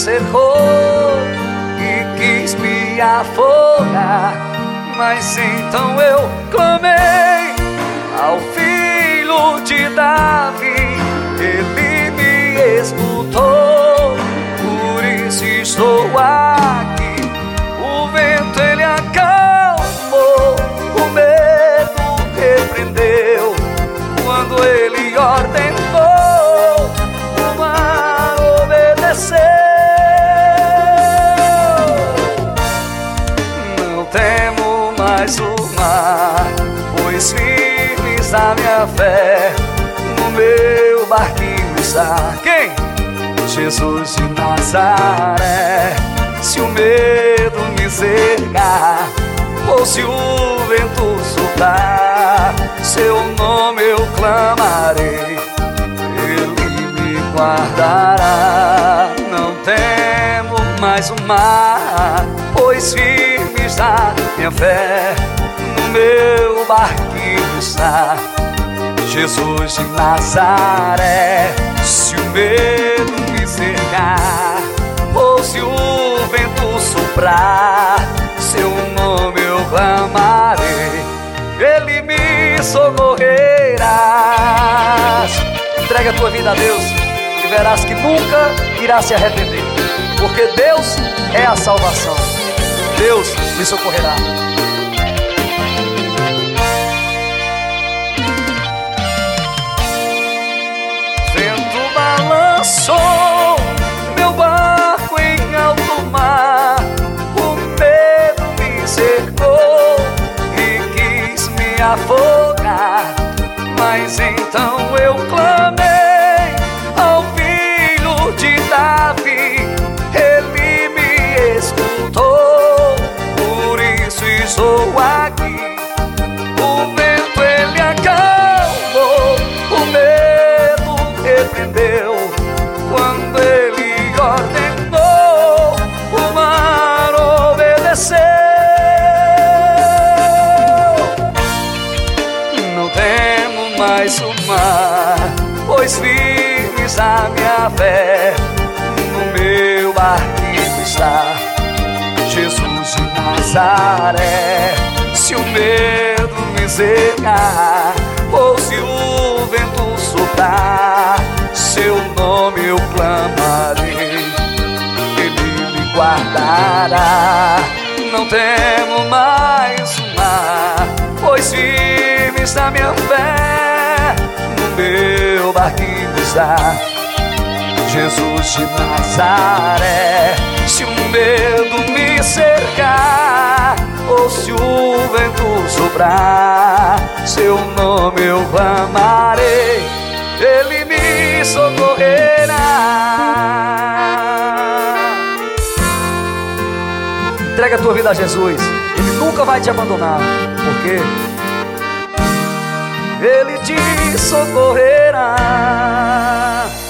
cercou e quis me afogar. Mas então eu clamei ao Filho de Davi, ele me escutou, por isso estou aqui. O vento ele acalmou, o medo repreendeu, quando ele ordenou, o mar obedeceu. Não temo mais o mar, pois firme está minha fé, no meu barquinho está quem? Jesus de Nazaré. Se o medo me cercar, ou se o vento soprar, seu nome eu clamarei, ele me guardará. Não temo mais o mar, pois firme está minha fé, no meu barquinho está Jesus de Nazaré. Se o medo me cercar, ou se o vento soprar, seu nome eu clamarei, ele me socorrerá. Entrega a tua vida a Deus e verás que nunca irás se arrepender, porque Deus é a salvação. Deus me socorrerá. Vento balançou meu barco em alto mar, o medo me cercou e quis me afogar. Mas então eu clamei ao Filho de Davi, ele me escutou, por isso estou aqui. O vento ele acalmou, o medo repreendeu, quando ele ordenou, o mar obedeceu. Não temo mais o mar, pois firme está minha fé, no meu barquinho está Jesus de Nazaré. Se o medo me cercar, ou se o vento soprar, seu nome eu clamarei, ele me guardará. Não temo mais o mar, pois firme está minha fé, no meu barquinho está Jesus de Nazaré. Se o medo me cercar, ou se o vento soprar, seu nome eu clamarei, ele me socorrerá. Entrega a tua vida a Jesus, ele nunca vai te abandonar, porque ele te socorrerá.